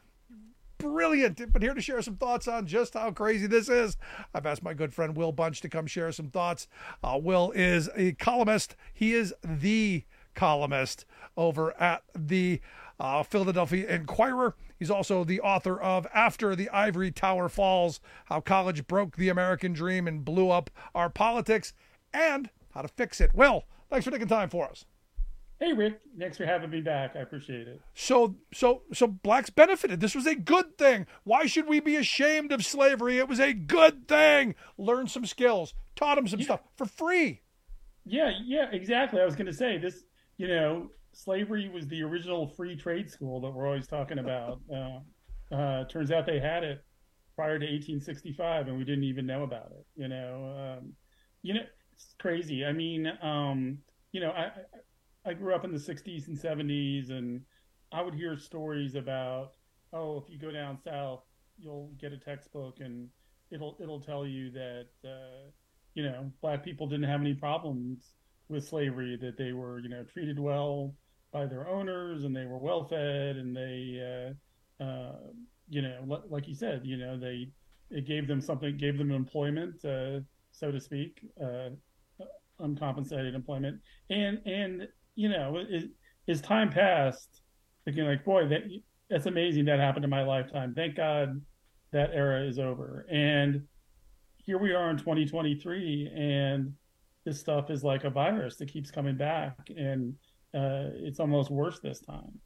Brilliant. But here to share some thoughts on just how crazy this is, I've asked my good friend Will Bunch to come share some thoughts. Uh, Will is a columnist. He is the columnist over at the uh, Philadelphia Inquirer. He's also the author of After the Ivory Tower Falls, How College Broke the American Dream and Blew Up Our Politics, and How to Fix It. Will, thanks for taking time for us. Hey, Rick. Thanks for having me back. I appreciate it. So, so, so blacks benefited. This was a good thing. Why should we be ashamed of slavery? It was a good thing. Learn some skills. Taught them some yeah. stuff for free. Yeah, yeah, exactly. I was going to say this, you know, slavery was the original free trade school that we're always talking about. Uh, uh, turns out they had it prior to eighteen sixty-five and we didn't even know about it. You know, um, you know, it's crazy. I mean, um, you know, I, I I grew up in the sixties and seventies, and I would hear stories about, oh, if you go down south, you'll get a textbook, and it'll it'll tell you that, uh, you know, black people didn't have any problems with slavery, that they were, you know, treated well by their owners, and they were well fed, and they, uh, uh, you know, like you said, you know, they it gave them something, gave them employment, uh, so to speak, uh, uncompensated employment, and and. You know, it, as time passed, thinking like, boy, that that's amazing that happened in my lifetime. Thank God that era is over. And here we are in twenty twenty-three, and this stuff is like a virus that keeps coming back, and uh, it's almost worse this time.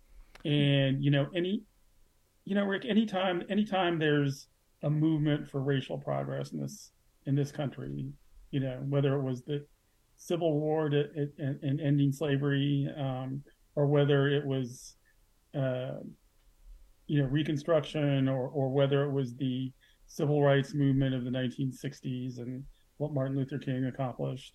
And you know, any, you know, Rick, anytime, anytime there's a movement for racial progress in this in this country, you know, whether it was the Civil War to, and, and ending slavery, um, or whether it was, uh, you know, Reconstruction, or, or whether it was the civil rights movement of the nineteen sixties and what Martin Luther King accomplished,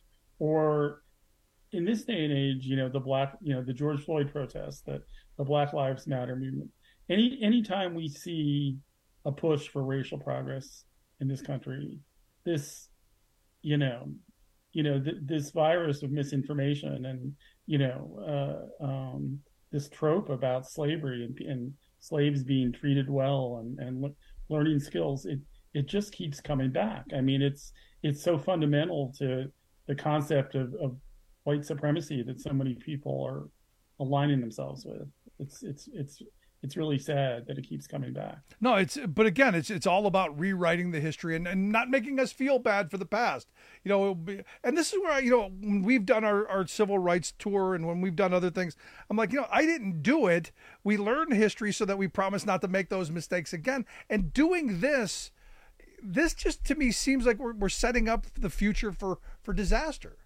or in this day and age, you know, the black, you know, the George Floyd protests, that the Black Lives Matter movement. Any anytime we see a push for racial progress in this country, this, you know. you know, th- this virus of misinformation and, you know, uh, um, this trope about slavery and, and slaves being treated well and, and le- learning skills, it, it just keeps coming back. I mean, it's, it's so fundamental to the concept of, of white supremacy that so many people are aligning themselves with. It's, it's, it's, it's really sad that it keeps coming back. No, it's, but again, it's, it's all about rewriting the history and, and not making us feel bad for the past, you know, it'll be, and this is where, you know, when we've done our, our civil rights tour and when we've done other things, I'm like, you know, I didn't do it. We learned history so that we promise not to make those mistakes again. And doing this, this just to me seems like we're, we're setting up the future for, for disaster.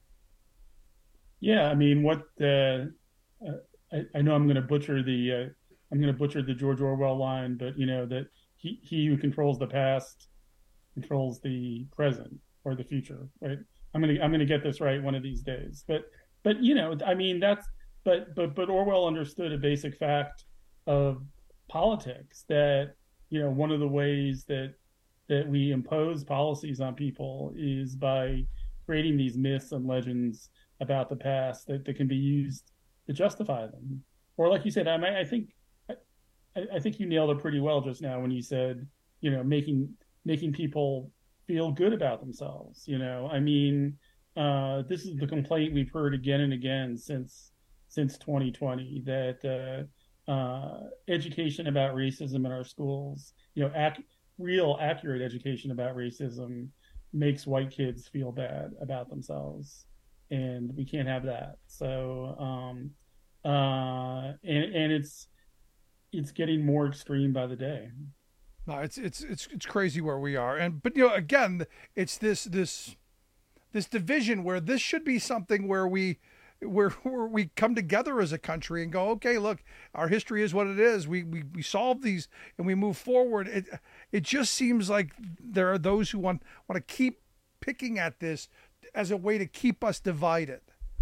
Yeah. I mean, what, uh, uh, I, I know I'm going to butcher the, uh, I'm going to butcher the George Orwell line, but you know that he, he who controls the past controls the present or the future, right? I'm going to I'm going to get this right one of these days. But but you know, I mean that's but but but Orwell understood a basic fact of politics, that you know one of the ways that that we impose policies on people is by creating these myths and legends about the past that, that can be used to justify them. Or like you said, I mean, I think. I think you nailed it pretty well just now when you said, you know, making making people feel good about themselves. You know, I mean, uh, this is the complaint we've heard again and again since since twenty twenty, that uh, uh, education about racism in our schools, you know, ac- real accurate education about racism makes white kids feel bad about themselves. and we can't have that. So, um, uh, and and it's it's getting more extreme by the day. No, it's it's it's it's crazy where we are, and but you know, again, it's this this this division where this should be something where we where, where we come together as a country and go, okay, look, our history is what it is. We we we solve these and we move forward. It it just seems like there are those who want want to keep picking at this as a way to keep us divided.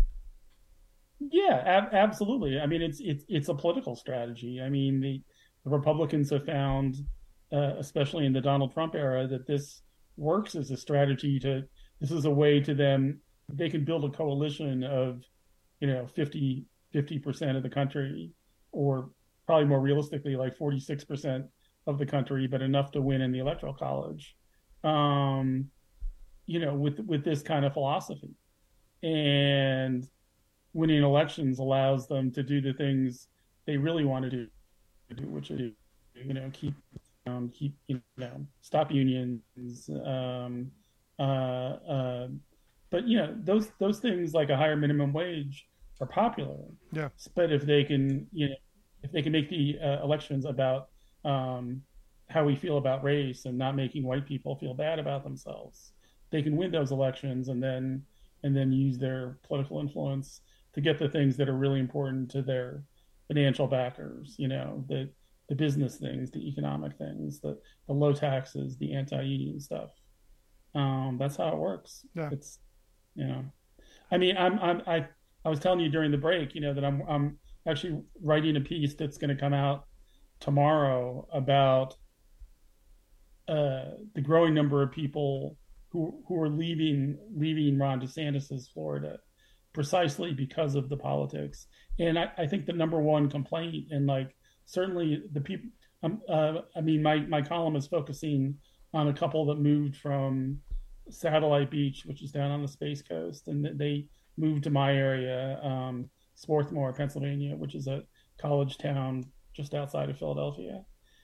Yeah, ab- absolutely. I mean, it's it's it's a political strategy. I mean, the, the Republicans have found, uh, especially in the Donald Trump era, that this works as a strategy to. This is a way to them. They can build a coalition of, you know, fifty percent of the country, or probably more realistically, like forty-six percent of the country, but enough to win in the Electoral College. Um, you know, with with this kind of philosophy, and winning elections allows them to do the things they really want to do, do which is, you know, keep um, keep you know stop unions, um, uh, uh, but you know those those things like a higher minimum wage are popular. Yeah. But if they can, you know, if they can make the uh, elections about um, how we feel about race and not making white people feel bad about themselves, they can win those elections and then and then use their political influence to get the things that are really important to their financial backers. You know, the the business things, the economic things, the the low taxes, the anti-union stuff. Um, that's how it works. Yeah. It's, you know, I mean, I'm I'm I. I was telling you during the break, you know, that I'm I'm actually writing a piece that's going to come out tomorrow about uh, the growing number of people who who are leaving leaving Ron DeSantis's Florida precisely because of the politics. And I, I think the number one complaint, and like certainly the people, um, uh, I mean, my my column is focusing on a couple that moved from Satellite Beach, which is down on the Space Coast, and they moved to my area, um, Swarthmore, Pennsylvania, which is a college town just outside of Philadelphia.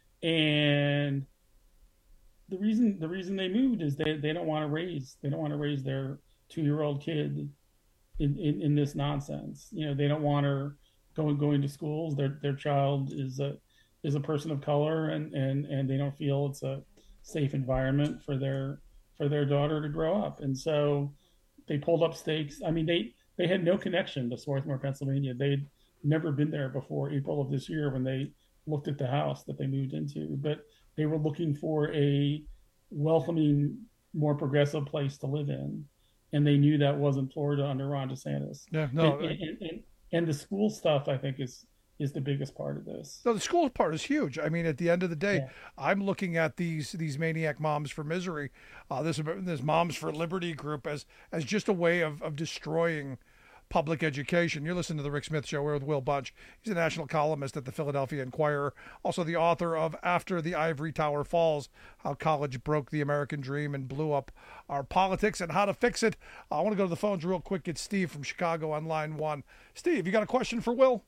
And the reason the reason they moved is they, they don't want to raise they don't want to raise their two-year-old kid in, in, in this nonsense. You know, they don't want her going going to schools. Their their child is a is a person of color, and, and, and they don't feel it's a safe environment for their for their daughter to grow up. And so they pulled up stakes. I mean, they, they had no connection to Swarthmore, Pennsylvania. They'd never been there before April of this year when they looked at the house that they moved into. But they were looking for a welcoming, more progressive place to live in. And they knew that wasn't Florida under Ron DeSantis. Yeah, no. And, and, and, and the school stuff, I think, is is the biggest part of this. No, the school part is huge. I mean, at the end of the day, Yeah. I'm looking at these these maniac moms for misery, uh, this this Moms for Liberty group as as just a way of, of destroying public education. You're listening to the Rick Smith Show. We're with Will Bunch. He's a national columnist at the Philadelphia Inquirer, also the author of After the Ivory Tower Falls, How College Broke the American Dream and Blew Up Our Politics and How to Fix It. Uh, I want to go to the phones real quick. It's Steve from Chicago on line one. Steve, you got a question for Will?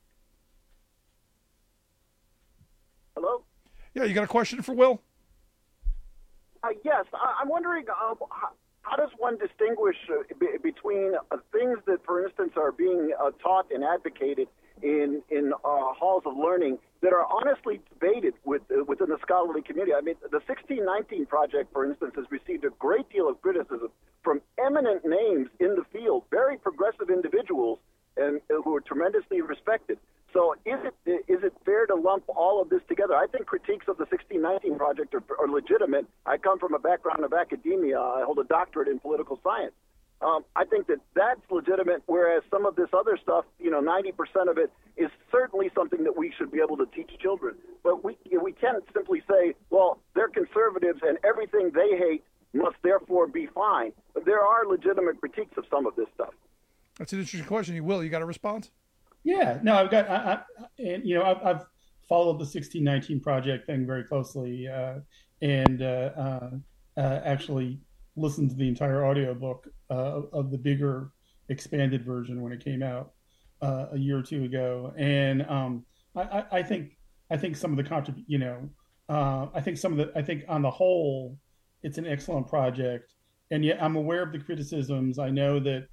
Hello? Yeah, you got a question for Will? Uh, yes, I, I'm wondering uh, how, how does one distinguish uh, b- between uh, things that, for instance, are being uh, taught and advocated in in uh, halls of learning that are honestly debated with, uh, within the scholarly community? I mean, the sixteen nineteen Project, for instance, has received a great deal of criticism from eminent names in the field, very progressive individuals, and uh, who are tremendously respected. So is it is it fair to lump all of this together? I think critiques of the sixteen nineteen Project are, are legitimate. I come from a background of academia. I hold a doctorate in political science. Um, I think that that's legitimate, whereas some of this other stuff, you know, ninety percent of it is certainly something that we should be able to teach children. But we we can't simply say, well, they're conservatives and everything they hate must therefore be fine. But there are legitimate critiques of some of this stuff. That's an interesting question. You Will, you got a response? Yeah, no, I've got, I, I, and you know, I've, I've followed the sixteen nineteen Project thing very closely, uh, and uh, uh, uh, actually listened to the entire audiobook uh, of the bigger, expanded version when it came out uh, a year or two ago. And um, I, I, I think, I think some of the contrib, you know, uh, I think some of the, I think on the whole, it's an excellent project. And yet, I'm aware of the criticisms. I know that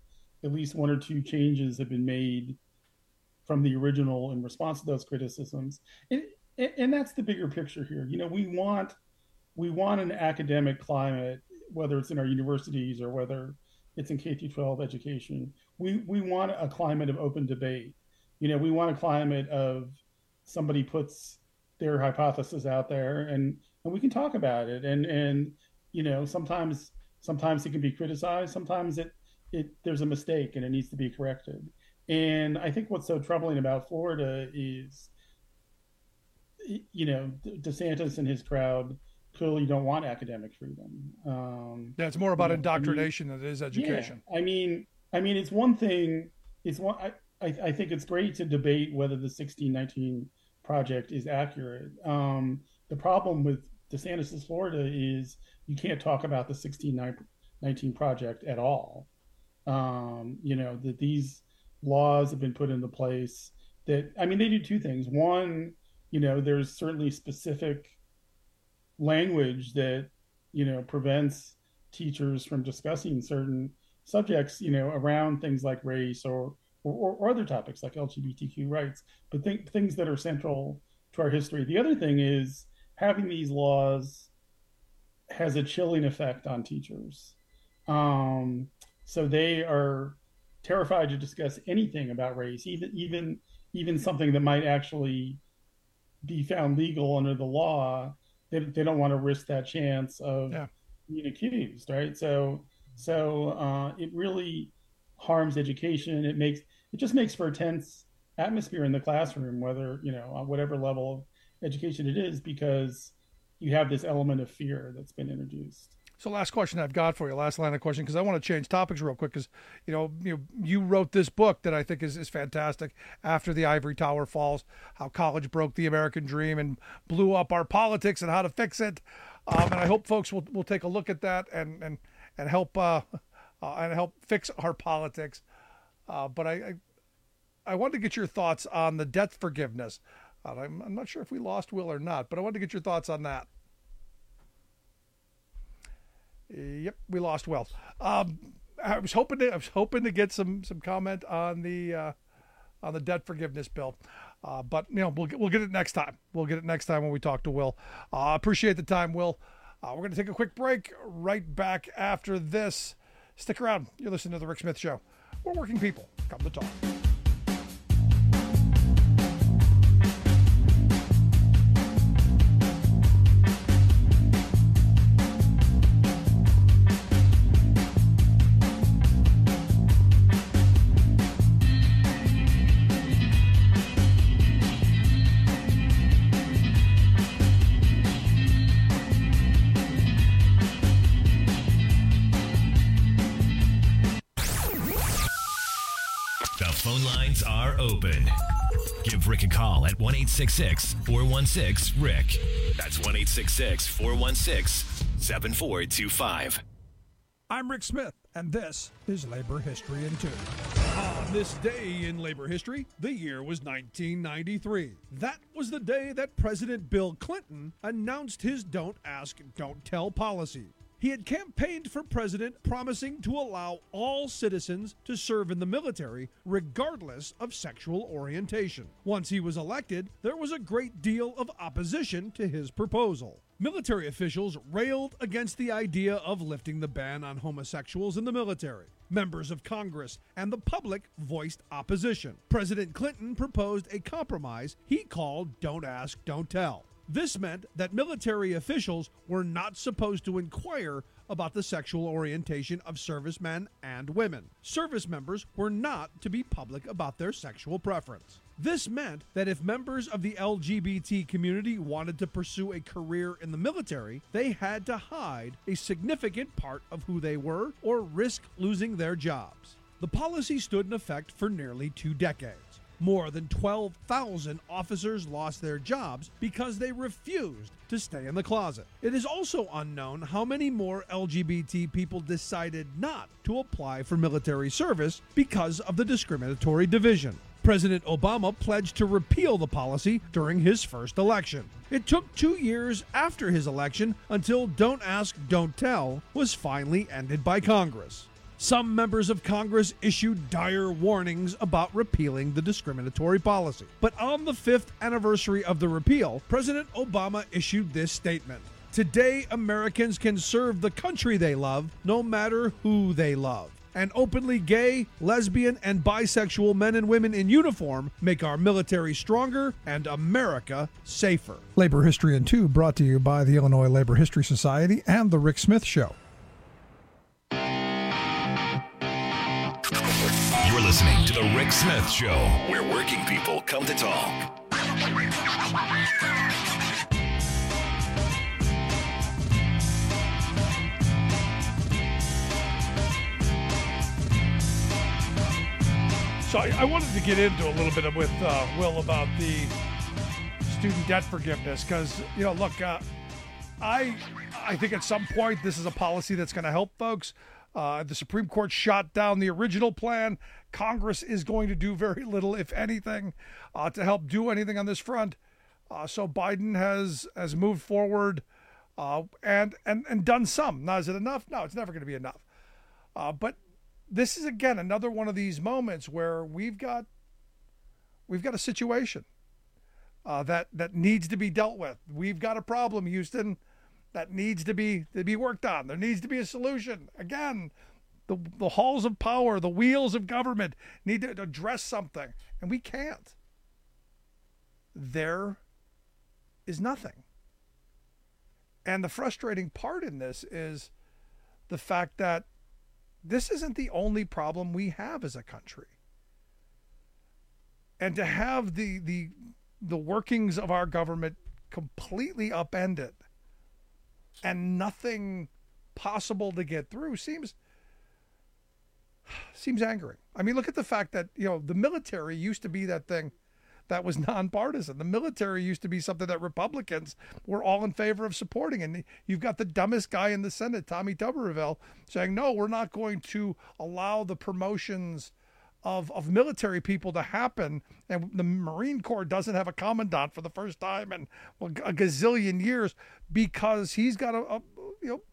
at least one or two changes have been made from the original in response to those criticisms. And, and that's the bigger picture here. You know, we want we want an academic climate, whether it's in our universities or whether it's in K through twelve education. We we want a climate of open debate. You know, we want a climate of somebody puts their hypothesis out there and and we can talk about it. And and you know, sometimes sometimes it can be criticized. Sometimes it it there's a mistake and it needs to be corrected. And I think what's so troubling about Florida is, you know, DeSantis and his crowd clearly don't want academic freedom. Um, yeah, it's more about you know, indoctrination I mean, than it is education. Yeah, I mean, I mean, it's one thing. It's one. I, I, I think it's great to debate whether the sixteen nineteen project is accurate. Um, the problem with DeSantis' Florida is you can't talk about the sixteen nineteen project at all. Um, you know, that these laws have been put into place that, I mean, they do two things. One, you know, there's certainly specific language that, you know, prevents teachers from discussing certain subjects, you know, around things like race or or, or other topics like L G B T Q rights, but th- things that are central to our history. The other thing is having these laws has a chilling effect on teachers. Um, so they are terrified to discuss anything about race, even even even something that might actually be found legal under the law. They, they don't want to risk that chance of yeah. being accused, right? So so uh, it really harms education. It makes it just makes for a tense atmosphere in the classroom, whether, you know, on whatever level of education it is, because you have this element of fear that's been introduced. So last question I've got for you, last line of question, because I want to change topics real quick, because, you know, you know, you wrote this book that I think is, is fantastic, After the Ivory Tower Falls, how college broke the American dream and blew up our politics and how to fix it. Um, and I hope folks will, will take a look at that and and and help uh, uh, and help fix our politics. Uh, but I, I I wanted to get your thoughts on the debt forgiveness. Uh, I'm, I'm not sure if we lost Will or not, but I wanted to get your thoughts on that. Yep, we lost Will. Um, I was hoping to I was hoping to get some some comment on the uh, on the debt forgiveness bill, uh, but you know we'll get, we'll get it next time. We'll get it next time when we talk to Will. I uh, appreciate the time, Will. Uh, we're going to take a quick break. Right back after this. Stick around. You're listening to the Rick Smith Show. We're working people. Come to talk. Open. Give Rick a call at one eight six six, four one six, Rick. That's one eight six six, four one six, seven four two five. I'm Rick Smith, and this is Labor History in Two. On this day in labor history, the year was nineteen ninety-three. That was the day that President Bill Clinton announced his Don't Ask, Don't Tell policy. He had campaigned for president, promising to allow all citizens to serve in the military, regardless of sexual orientation. Once he was elected, there was a great deal of opposition to his proposal. Military officials railed against the idea of lifting the ban on homosexuals in the military. Members of Congress and the public voiced opposition. President Clinton proposed a compromise he called Don't Ask, Don't Tell. This meant that military officials were not supposed to inquire about the sexual orientation of servicemen and women. Service members were not to be public about their sexual preference. This meant that if members of the L G B T community wanted to pursue a career in the military, they had to hide a significant part of who they were or risk losing their jobs. The policy stood in effect for nearly two decades. More than twelve thousand officers lost their jobs because they refused to stay in the closet. It is also unknown how many more L G B T people decided not to apply for military service because of the discriminatory division. President Obama pledged to repeal the policy during his first election. It took two years after his election until Don't Ask, Don't Tell was finally ended by Congress. Some members of Congress issued dire warnings about repealing the discriminatory policy. But on the fifth anniversary of the repeal, President Obama issued this statement. Today, Americans can serve the country they love, no matter who they love. And openly gay, lesbian, and bisexual men and women in uniform make our military stronger and America safer. Labor History in Two, brought to you by the Illinois Labor History Society and The Rick Smith Show. You're listening to The Rick Smith Show, where working people come to talk. So I, I wanted to get into a little bit of, with uh, Will about the student debt forgiveness because, you know, look, uh, I I think at some point this is a policy that's going to help folks. Uh, the Supreme Court shot down the original plan. Congress is going to do very little, if anything, uh, to help do anything on this front. Uh, so Biden has has moved forward uh, and, and, and done some. Now, is it enough? No, it's never going to be enough. Uh, but this is, again, another one of these moments where we've got we've got a situation uh, that that needs to be dealt with. We've got a problem, Houston, that needs to be to be worked on. There needs to be a solution. Again, the the halls of power, the wheels of government need to address something, and we can't. There is nothing. And the frustrating part in this is the fact that this isn't the only problem we have as a country. And to have the the the workings of our government completely upended and nothing possible to get through seems seems angering. I mean, look at the fact that, you know, the military used to be that thing that was nonpartisan. The military used to be something that Republicans were all in favor of supporting. And you've got the dumbest guy in the Senate, Tommy Tuberville, saying, no, we're not going to allow the promotions of, of military people to happen. And the Marine Corps doesn't have a commandant for the first time in well, a gazillion years because he's got a, a you know,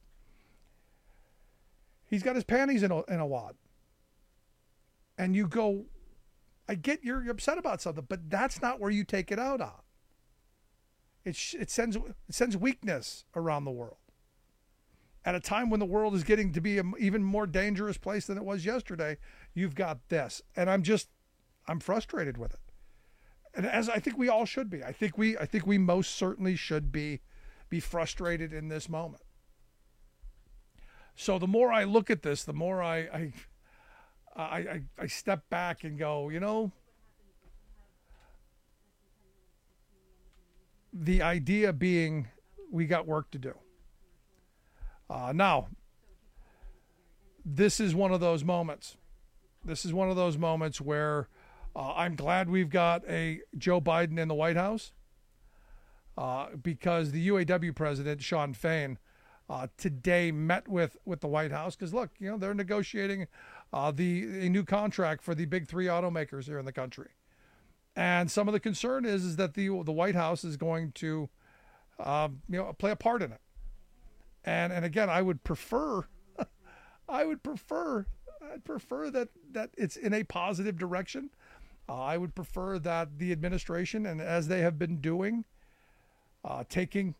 he's got his panties in a, in a wad. And you go, I get you're upset about something, but that's not where you take it out on. It, it sends it sends weakness around the world. At a time when the world is getting to be an even more dangerous place than it was yesterday, you've got this. And I'm just, I'm frustrated with it. And as I think we all should be. I think we, I think we most certainly should be, be frustrated in this moment. So the more I look at this, the more I, I I, I, I step back and go, you know, the idea being we got work to do. Uh, now, this is one of those moments. This is one of those moments where uh, I'm glad we've got a Joe Biden in the White House uh, because the U A W president, Sean Fain, Uh, today met with, with the White House because, look, you know, they're negotiating uh, the a new contract for the big three automakers here in the country. And some of the concern is, is that the the White House is going to, um, you know, play a part in it. And and again, I would prefer, I would prefer, I'd prefer that, that it's in a positive direction. Uh, I would prefer that the administration, and as they have been doing, uh, taking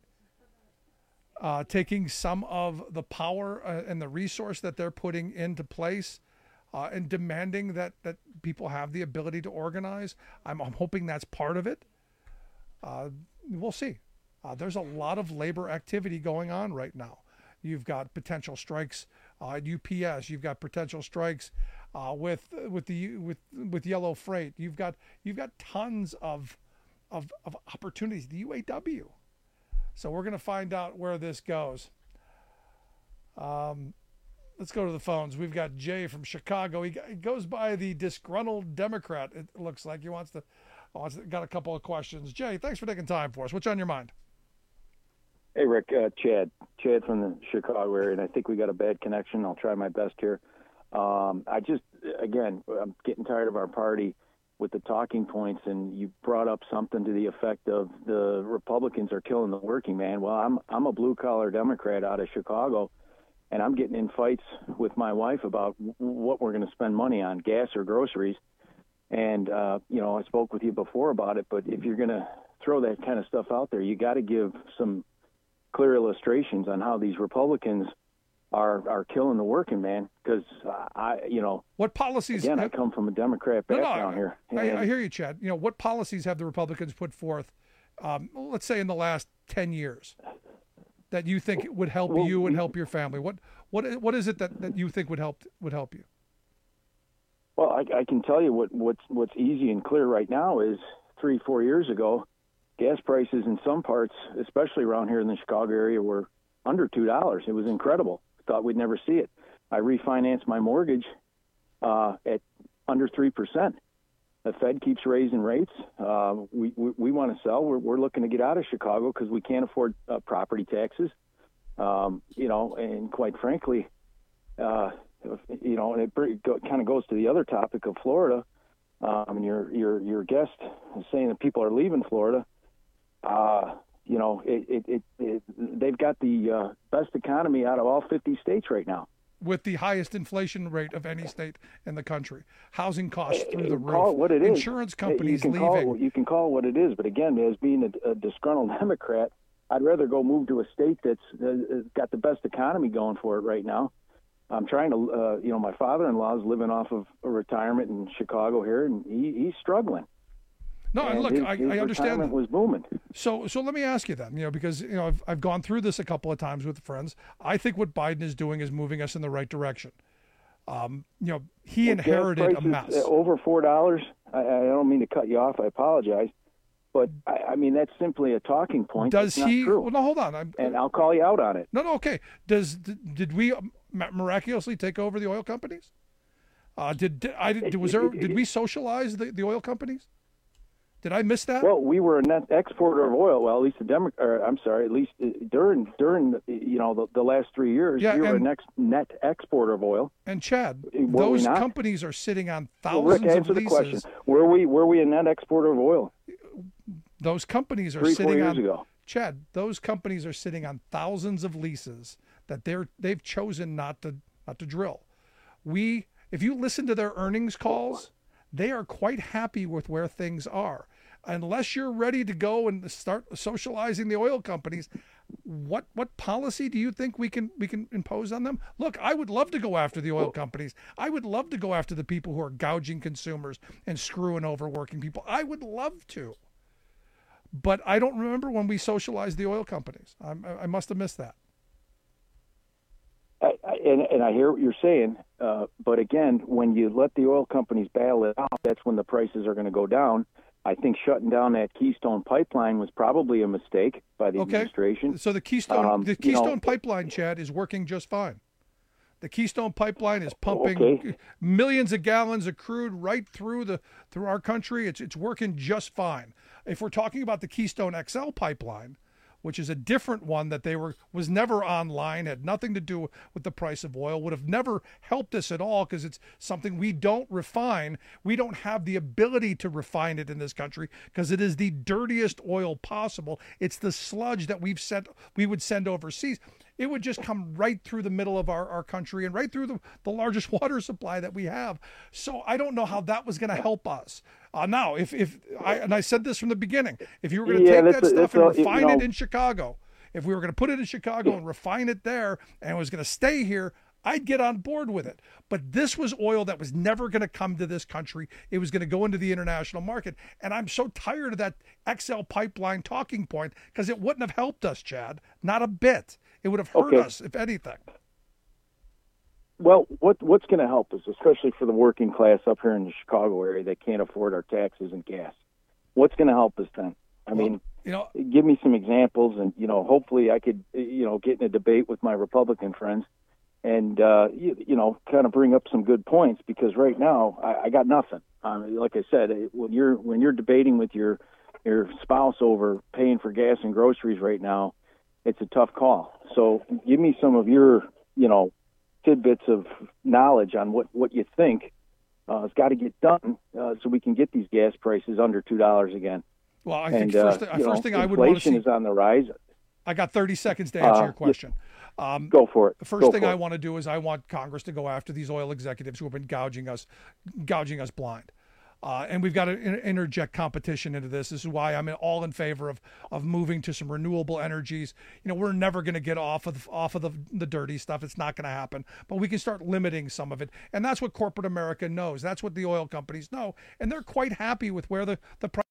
Uh, taking some of the power uh, and the resource that they're putting into place uh, and demanding that, that people have the ability to organize. I'm, I'm hoping that's part of it. Uh, we'll see. Uh, there's a lot of labor activity going on right now. You've got potential strikes uh, at U P S. You've got potential strikes uh, with with the with with Yellow Freight. You've got you've got tons of of, of opportunities. The U A W. So we're going to find out where this goes. Um, let's go to the phones. We've got Jay from Chicago. He, he goes by the disgruntled Democrat. It looks like he wants to, wants to. Got a couple of questions. Jay, thanks for taking time for us. What's on your mind? Hey, Rick, uh, Chad. Chad from the Chicago area, and I think we got a bad connection. I'll try my best here. Um, I just, again, I'm getting tired of our party with the talking points, and you brought up something to the effect of the Republicans are killing the working man. Well, I'm I'm a blue-collar Democrat out of Chicago, and I'm getting in fights with my wife about w- what we're going to spend money on, gas or groceries. And, uh, you know, I spoke with you before about it, but if you're going to throw that kind of stuff out there, you got to give some clear illustrations on how these Republicans are are killing the working man. Because I, you know, what policies? Again, have, I come from a Democrat background no, no, here. I, I hear you, Chad. You know, what policies have the Republicans put forth? Um, let's say in the last ten years, that you think would help well, you and help your family. What what what is it that, that you think would help would help you? Well, I, I can tell you what what's what's easy and clear right now is three four years ago, gas prices in some parts, especially around here in the Chicago area, were under two dollars. It was incredible. Thought we'd never see it. I refinanced my mortgage uh, at under three percent. The Fed keeps raising rates. Uh, we we, we want to sell. We're we're looking to get out of Chicago because we can't afford uh, property taxes. Um, you know, and quite frankly, uh, you know, and it kind of goes to the other topic of Florida. Um, and your your your guest is saying that people are leaving Florida. Uh, you know, it, it, it, it they've got the uh, best economy out of all fifty states right now, with the highest inflation rate of any state in the country. Housing costs through the roof. Call it what it is. Insurance companies you can leaving. Call, you can call it what it is, but again, as being a, a disgruntled Democrat, I'd rather go move to a state that's uh, got the best economy going for it right now. I'm trying to, uh, you know, my father-in-law is living off of a retirement in Chicago here, and he, he's struggling. No, and look, his, I, his I understand that. was booming. So, so let me ask you then, you know, because you know I've I've gone through this a couple of times with friends. I think what Biden is doing is moving us in the right direction. Um, you know, he well, inherited a prices, mess. Uh, over four dollars. I, I don't mean to cut you off. I apologize, but I, I mean that's simply a talking point. Does it's he? Not true. Well, no, hold on. I'm, and I'll call you out on it. No, no, okay. Does did we miraculously take over the oil companies? Uh, did, did I did was there did we socialize the, the oil companies? Did I miss that? Well, we were a net exporter of oil. Well, at least the Demo- or, I'm sorry, at least during during you know the, the last three years, yeah, we were and, a next net exporter of oil. And Chad, were those companies are sitting on thousands well, Rick, answer of leases. The question. Were we were we a net exporter of oil? Those companies are three, sitting four years on ago. Chad. Those companies are sitting on thousands of leases that they're they've chosen not to not to drill. We, if you listen to their earnings calls, they are quite happy with where things are. Unless you're ready to go and start socializing the oil companies, what what policy do you think we can we can impose on them? Look, I would love to go after the oil companies. I would love to go after the people who are gouging consumers and screwing over working people. I would love to. But I don't remember when we socialized the oil companies. I, I must have missed that. I, I, and, and I hear what you're saying, uh, but again, when you let the oil companies bail it out, that's when the prices are going to go down. I think shutting down that Keystone pipeline was probably a mistake by the okay. administration. So the Keystone, um, the Keystone you know, pipeline, Chad, is working just fine. The Keystone pipeline is pumping okay. millions of gallons of crude right through the through our country. It's it's working just fine. If we're talking about the Keystone X L pipeline, which is a different one that they were was never online, had nothing to do with the price of oil, would have never helped us at all because it's something we don't refine. We don't have the ability to refine it in this country because it is the dirtiest oil possible. It's the sludge that we've sent we would send overseas. It would just come right through the middle of our, our country and right through the, the largest water supply that we have. So I don't know how that was going to help us. Uh, now, if, if I, and I said this from the beginning, if you were going to yeah, take that a, stuff and a, refine you know, it in Chicago, if we were going to put it in Chicago and refine it there and it was going to stay here, I'd get on board with it. But this was oil that was never going to come to this country. It was going to go into the international market. And I'm so tired of that X L pipeline talking point because it wouldn't have helped us, Chad. Not a bit. It would have hurt okay. us, if anything. Well, what what's going to help us, especially for the working class up here in the Chicago area that can't afford our taxes and gas? What's going to help us then? I well, mean, you know, give me some examples, and you know, hopefully, I could, you know, get in a debate with my Republican friends, and uh, you, you know, kind of bring up some good points. Because right now, I, I got nothing. Um, like I said, when you're when you're debating with your your spouse over paying for gas and groceries right now, it's a tough call. So give me some of your, you know, tidbits of knowledge on what, what you think uh, has got to get done uh, so we can get these gas prices under two dollars again. Well, I and, think first, uh, first know, thing I would want to see. Inflation is on the rise. I got thirty seconds to answer uh, your question. Um, go for it. The first go thing I it. want to do is I want Congress to go after these oil executives who have been gouging us, gouging us blind. Uh, and we've got to in- interject competition into this. This is why I'm all in favor of of moving to some renewable energies. You know, we're never going to get off of off of the, the dirty stuff. It's not going to happen. But we can start limiting some of it, and that's what corporate America knows. That's what the oil companies know, and they're quite happy with where the the price